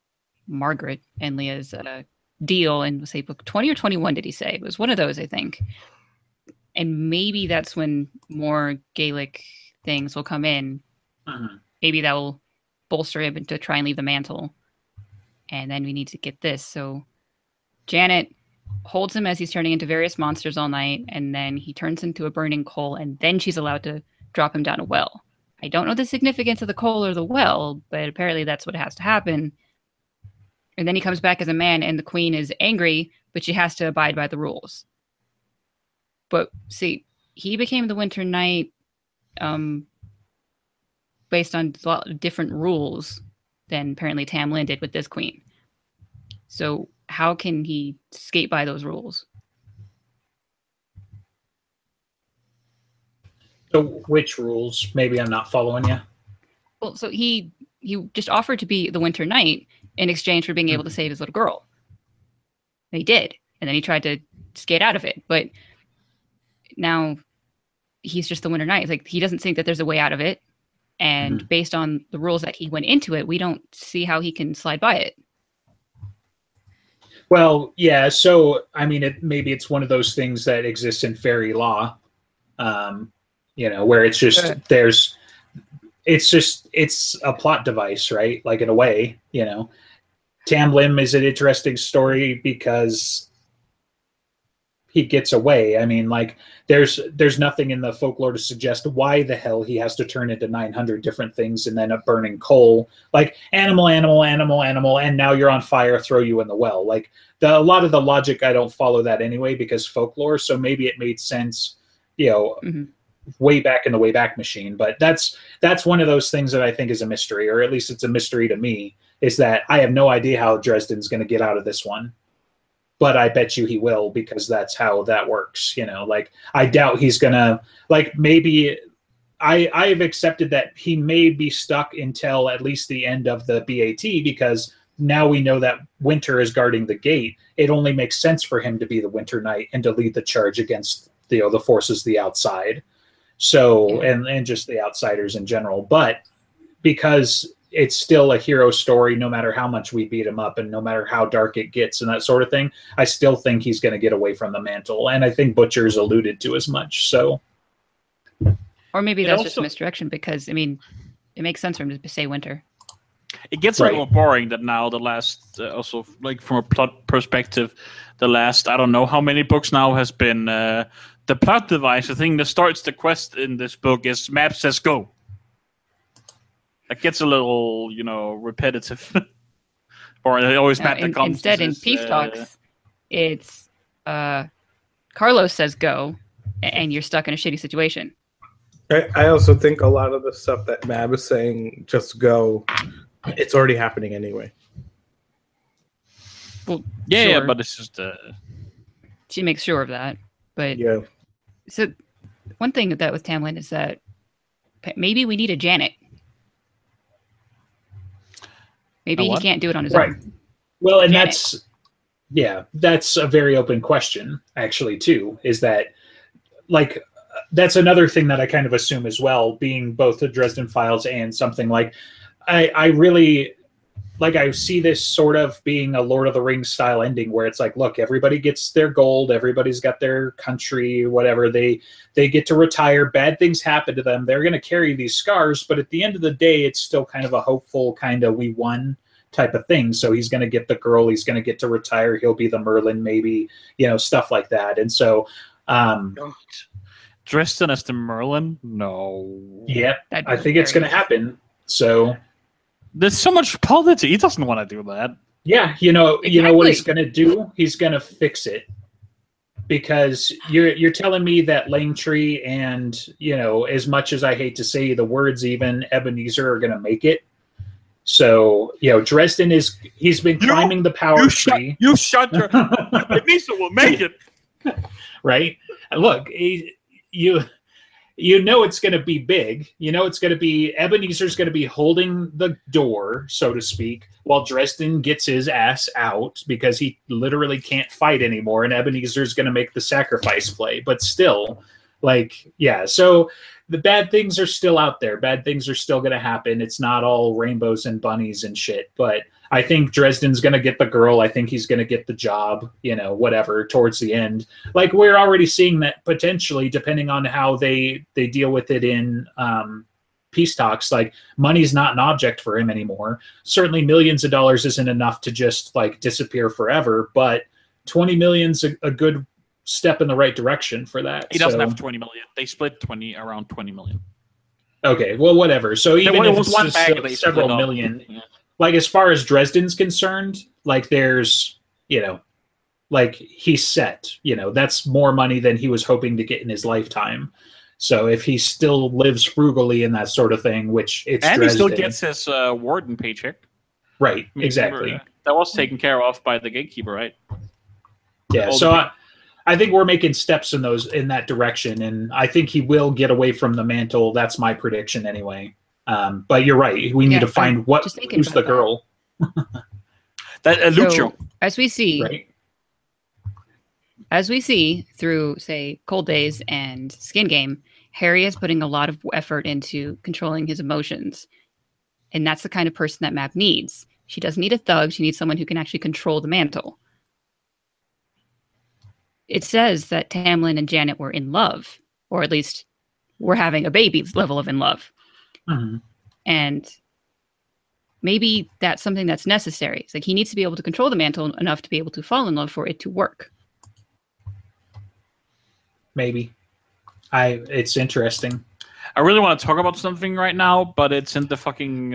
deal in, say, book 20 or 21, did he say? It was one of those, I think. And maybe that's when more Gaelic things will come in. Mm-hmm. Maybe that will bolster him to try and leave the mantle. And then we need to get this. So Janet holds him as he's turning into various monsters all night, and then he turns into a burning coal, and then she's allowed to drop him down a well. I don't know the significance of the coal or the well, but apparently that's what has to happen. And then he comes back as a man, and the queen is angry, but she has to abide by the rules. But see, he became the Winter Knight based on a lot of different rules than apparently Tam Lin did with this queen. So how can he skate by those rules? So which rules? Maybe I'm not following you. Well, so he just offered to be the Winter Knight in exchange for being able to save his little girl. And he did. And then he tried to skate out of it. But now he's just the Winter Knight. It's like he doesn't think that there's a way out of it. And based on the rules that he went into it, we don't see how he can slide by it. Well, yeah. So, I mean, maybe it's one of those things that exists in fairy law, where it's just it's a plot device, right? Like in a way, Tam Lin is an interesting story because he gets away. I mean, like there's nothing in the folklore to suggest why the hell he has to turn into 900 different things and then a burning coal, like animal, and now you're on fire, throw you in the well. Like a lot of the logic, I don't follow that anyway because folklore. So maybe it made sense, way back in the Wayback Machine. But that's one of those things that I think is a mystery, or at least it's a mystery to me, is that I have no idea how Dresden's going to get out of this one. But I bet you he will, because that's how that works. Like I doubt he's gonna, like, maybe I've accepted that he may be stuck until at least the end of the BAT, because now we know that Winter is guarding the gate. It only makes sense for him to be the Winter Knight and to lead the charge against the forces the outside. So and just the outsiders in general. But because it's still a hero story, no matter how much we beat him up and no matter how dark it gets and that sort of thing, I still think he's going to get away from the mantle. And I think Butcher's alluded to as much. So, or maybe that's just a misdirection, because I mean, it makes sense for him to say Winter. It gets a little boring that now the last, also like from a plot perspective, the last, I don't know how many books now has been the plot device. The thing that starts the quest in this book is map says go. That gets a little, repetitive. Or it always map that comes. Instead, in Peace Talks, it's Carlos says go, and you're stuck in a shitty situation. I also think a lot of the stuff that Mab is saying, just go, it's already happening anyway. Well, yeah, but it's just... She makes sure of that. But yeah. So one thing with Tam Lin is that maybe we need a Janet. Maybe he can't do it on his own. Well, and that's a very open question, actually, too, is that, like, that's another thing that I kind of assume as well, being both the Dresden Files and something like, I really, like, I see this sort of being a Lord of the Rings style ending where it's like, look, everybody gets their gold, everybody's got their country, whatever, they get to retire, bad things happen to them, they're going to carry these scars, but at the end of the day, it's still kind of a hopeful kind of we won type of thing. So he's going to get the girl, he's going to get to retire, he'll be the Merlin, maybe, stuff like that. And so Dresden as the Merlin? No. Yeah, I think it's going to happen. So there's so much politics. He doesn't want to do that. Yeah, you know what he's going to do? He's going to fix it. Because you're telling me that Langtree and, as much as I hate to say the words, even Ebenezer are going to make it. So, Dresden he's been climbing the power tree. You shut her. Ebenezer will make it. Right? Look, it's going to be big. It's going to be, Ebenezer's going to be holding the door, so to speak, while Dresden gets his ass out because he literally can't fight anymore. And Ebenezer's going to make the sacrifice play. But still, so the bad things are still out there. Bad things are still going to happen. It's not all rainbows and bunnies and shit. But I think Dresden's going to get the girl. I think he's going to get the job, whatever, towards the end. Like, we're already seeing that potentially, depending on how they deal with it in peace talks. Like, money's not an object for him anymore. Certainly millions of dollars isn't enough to just, disappear forever. But 20 million's a good step in the right direction for that. He doesn't have 20 million. They split around 20 million. Okay, well, whatever. So even if it's just several million... Yeah. Like, as far as Dresden's concerned, like there's, like he's set, that's more money than he was hoping to get in his lifetime. So if he still lives frugally and that sort of thing, which it's and Dresden, he still gets his warden paycheck. Right, I mean, exactly. That was taken care of by the gatekeeper, right? Yeah, so I think we're making steps in that direction, and I think he will get away from the mantle. That's my prediction anyway. But you're right. We need to find who's the girl. That Lucio. So, as we see through, say, Cold Days and Skin Game, Harry is putting a lot of effort into controlling his emotions. And that's the kind of person that Mab needs. She doesn't need a thug. She needs someone who can actually control the mantle. It says that Tamlin and Janet were in love, or at least were having a baby level of in love. Mm-hmm. And maybe that's something that's necessary. It's like he needs to be able to control the mantle enough to be able to fall in love for it to work. Maybe. It's interesting. I really want to talk about something right now, but it's in the fucking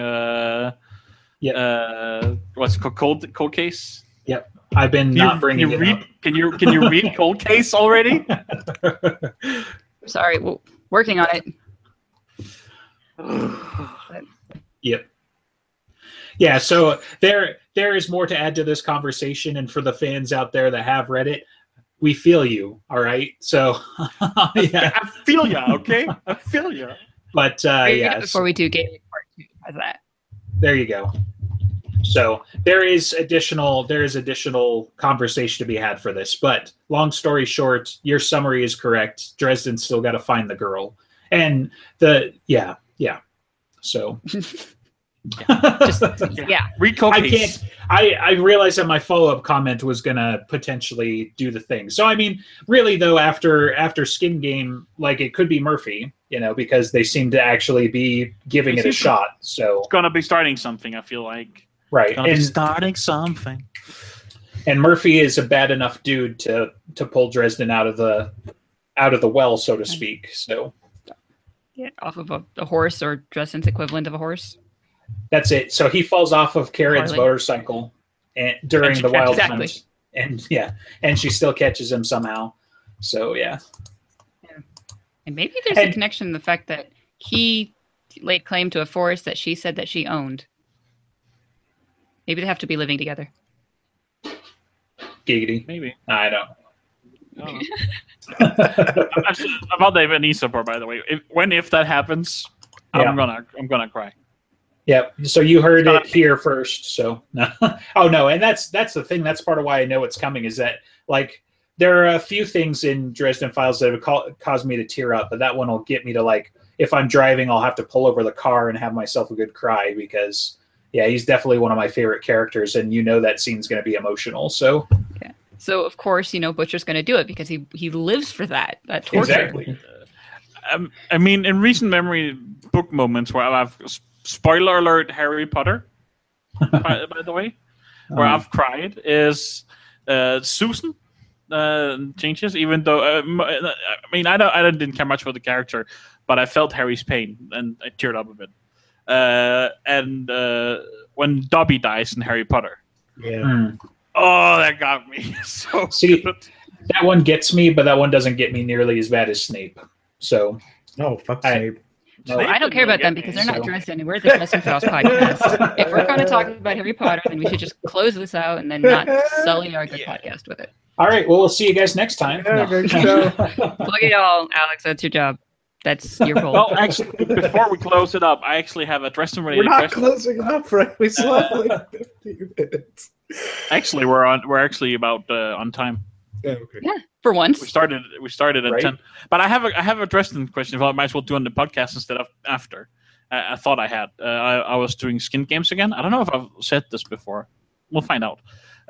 what's it called? Cold Case? Yep. I've been bringing it up. Can you read Cold Case already? Sorry, working on it. Yep. Yeah, so there is more to add to this conversation, and for the fans out there that have read it, we feel you, all right? So, yeah. I feel you, okay? I feel you. But, yeah. Before we do Gateway Part 2, how's that? There you go. So there is additional conversation to be had for this. But long story short, your summary is correct. Dresden's still got to find the girl. And yeah. So... Recall. I realized that my follow-up comment was gonna potentially do the thing. So I mean, really though, after Skin Game, like it could be Murphy, because they seem to actually be giving it a shot. So it's gonna be starting something. I feel like right, starting something. And Murphy is a bad enough dude to pull Dresden out of the well, so to speak. So yeah, off of a horse, or Dresden's equivalent of a horse. That's it. So he falls off of Karen's motorcycle during the wild hunt, and she still catches him somehow. So yeah. And maybe there's a connection in the fact that he laid claim to a forest that she said that she owned. Maybe they have to be living together. Giggity. Maybe. I don't. I'm not even Isopor, by the way. If that happens, I'm gonna cry. Yeah, so you heard it here first. So, oh no, and that's the thing. That's part of why I know it's coming. Is that like there are a few things in Dresden Files that have caused me to tear up, but that one will get me to like if I'm driving, I'll have to pull over the car and have myself a good cry because he's definitely one of my favorite characters, and that scene's going to be emotional. So, so of course Butcher's going to do it because he lives for that torture. Exactly. I mean, in recent memory book moments where I've spoiler alert, Harry Potter, by the way, where I've cried is Susan changes. Even though I didn't care much for the character, but I felt Harry's pain and I teared up a bit. And when Dobby dies in Harry Potter, that got me so. See, good. That one gets me, but that one doesn't get me nearly as bad as Snape. So, fuck Snape. No, I don't care about them because they're not Dresden. We're the Dresden Files podcast. If we're going to talk about Harry Potter, then we should just close this out and then not sully our good podcast with it. All right. Well, we'll see you guys next time. Look at y'all, Alex. That's your job. That's your role. Well, actually, before we close it up, I actually have a Dresden related question. We're not question. closing up, right? We still have like 15 minutes. Actually, we're actually about on time. Yeah, okay. Yeah, for once. We started at 10. But I have a Dresden question. I might as well do on the podcast instead of after. I thought I had. I was doing Skin Games again. I don't know if I've said this before. We'll find out.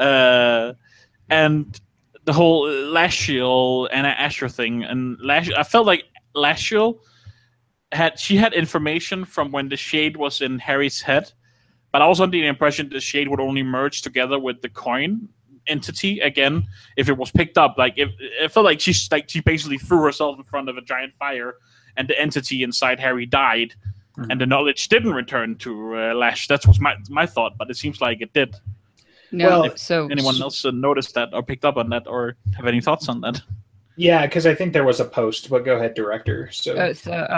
And the whole Lashiel and Asher thing, and I felt like Lashiel had information from when the shade was in Harry's head, but I was under the impression the shade would only merge together with the coin entity again if it was picked up. Like it felt like she basically threw herself in front of a giant fire, and the entity inside Harry died, and the knowledge didn't return to Lash. That was my thought, but it seems like it did. No, Well, so Anyone else noticed that or picked up on that or have any thoughts on that? Yeah, because I think there was a post, but go ahead, director. So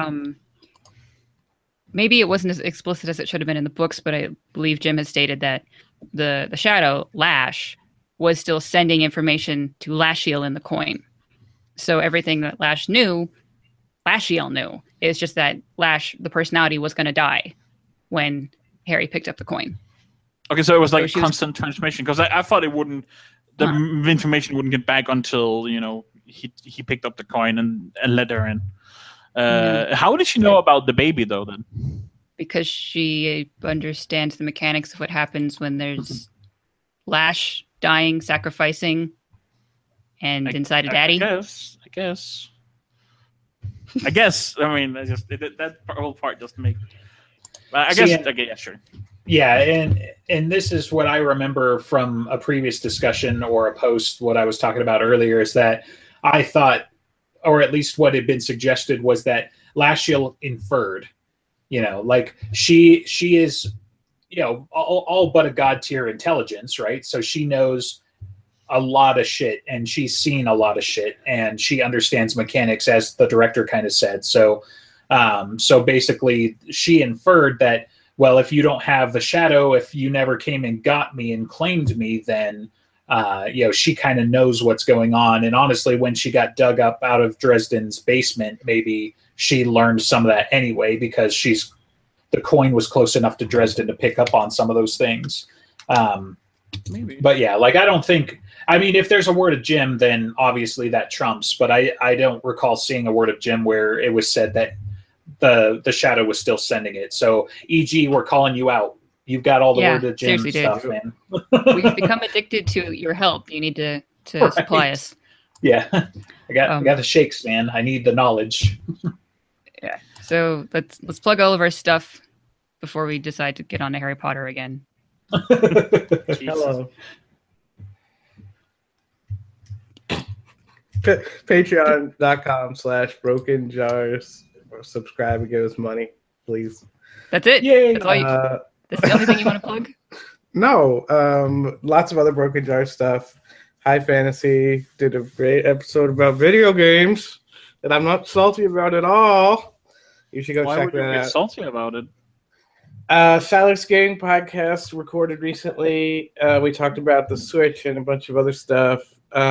maybe it wasn't as explicit as it should have been in the books, but I believe Jim has stated that the shadow Lash was still sending information to Lashiel in the coin. So everything that Lash knew, Lashiel knew. It's just that Lash, the personality, was going to die when Harry picked up the coin. Okay, so it was like So she constant transmission because I thought it wouldn't, the information wouldn't get back until he picked up the coin and let her in. How did she know about the baby though? Then Because she understands the mechanics of what happens when there's Lash dying, sacrificing, and inside a daddy. I guess. I mean, that whole part doesn't make. I guess. Okay, yeah, sure. Yeah, and this is what I remember from a previous discussion or a post. What I was talking about earlier is that I thought, or at least what had been suggested, was that Lashiel inferred, like she is, all but a god tier intelligence, right? So she knows a lot of shit, and she's seen a lot of shit, and she understands mechanics, as the director kind of said. So, so basically, she inferred that, well, if you don't have the shadow, if you never came and got me and claimed me, then she kind of knows what's going on. And honestly, when she got dug up out of Dresden's basement, maybe she learned some of that anyway, because the coin was close enough to Dresden to pick up on some of those things. Maybe. But yeah, like I don't think. I mean, if there's a word of Jim, then obviously that trumps. But I don't recall seeing a word of Jim where it was said that the shadow was still sending it. So, e.g., we're calling you out. You've got all the word of Jim stuff, man. We've become addicted to your help. You need to supply us. Yeah, I got the shakes, man. I need the knowledge. Yeah. So let's plug all of our stuff before we decide to get on to Harry Potter again. Hello. Patreon.com/brokenjars. Subscribe and give us money, please. That's it. Yay. That's all that's the only thing you want to plug? No, lots of other Broken Jar stuff. High Fantasy did a great episode about video games that I'm not salty about at all. You should go Why check would you that get out. salty about it? Silas Gang podcast recorded recently. We talked about the Switch and a bunch of other stuff.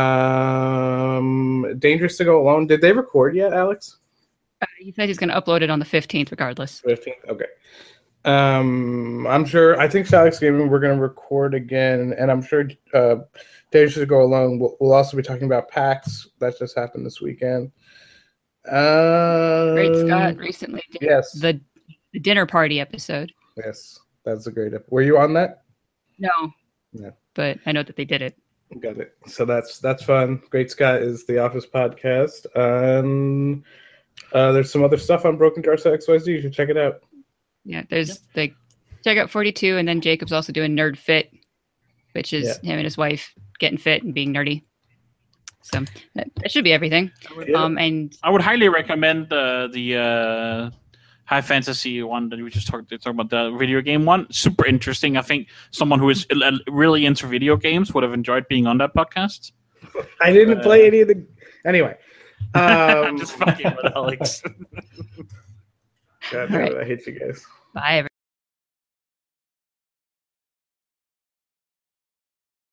Dangerous to Go Alone. Did they record yet, Alex? He said he's going to upload it on the 15th regardless. 15th? Okay. I'm sure. I think Silas Gaming we're going to record again, and I'm sure Dangerous to Go Alone we'll also be talking about PAX. That just happened this weekend. Great Scott recently did the dinner party episode. Yes, that's a great episode. Were you on that? No. Yeah. But I know that they did it. Got it. So that's fun. Great Scott is the Office podcast. There's some other stuff on Broken Jar XYZ. You should check it out. Yeah, there's check out 42, and then Jacob's also doing Nerd Fit, which is him and his wife getting fit and being nerdy. So that should be everything. And I would highly recommend the High Fantasy one that we just talked about, the video game one. Super interesting. I think someone who is really into video games would have enjoyed being on that podcast. I didn't play any of the. Anyway. I'm just fucking with Alex. God damn it, I hate you guys. bye, everyone.